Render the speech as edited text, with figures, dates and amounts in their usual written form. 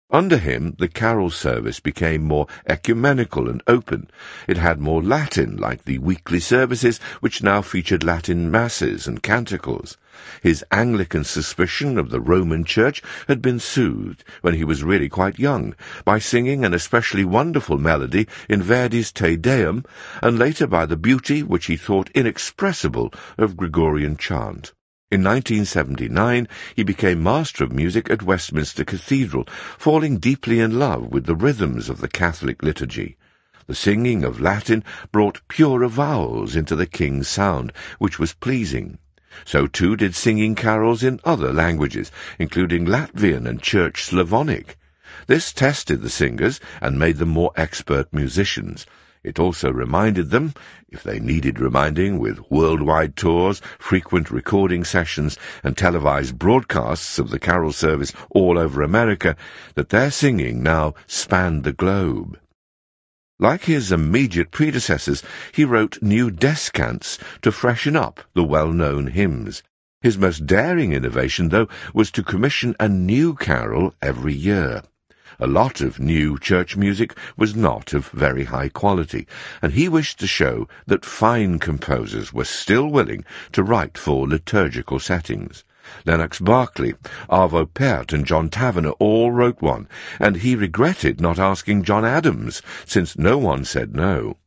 Under him, the carol service became more ecumenical and open. It had more Latin, like the weekly services, which now featured Latin masses and canticles. His Anglican suspicion of the Roman Church had been soothed, when he was really quite young, by singing an especially wonderful melody in Verdi's Te Deum, and later by the beauty, which he thought inexpressible, of Gregorian chant. In 1979, he became Master of Music at Westminster Cathedral, falling deeply in love with the rhythms of the Catholic liturgy. The singing of Latin brought purer vowels into the king's sound, which was pleasing. So too did singing carols in other languages, including Latvian and Church Slavonic. This tested the singers and made them more expert musicians. It also reminded them, if they needed reminding with worldwide tours, frequent recording sessions, and televised broadcasts of the carol service all over America, that their singing now spanned the globe. Like his immediate predecessors, he wrote new descants to freshen up the well-known hymns. His most daring innovation, though, was to commission a new carol every year. A lot of new church music was not of very high quality, and he wished to show that fine composers were still willing to write for liturgical settings. Lennox Berkeley, Arvo Pärt, and John Tavener all wrote one, and he regretted not asking John Adams, since no one said no.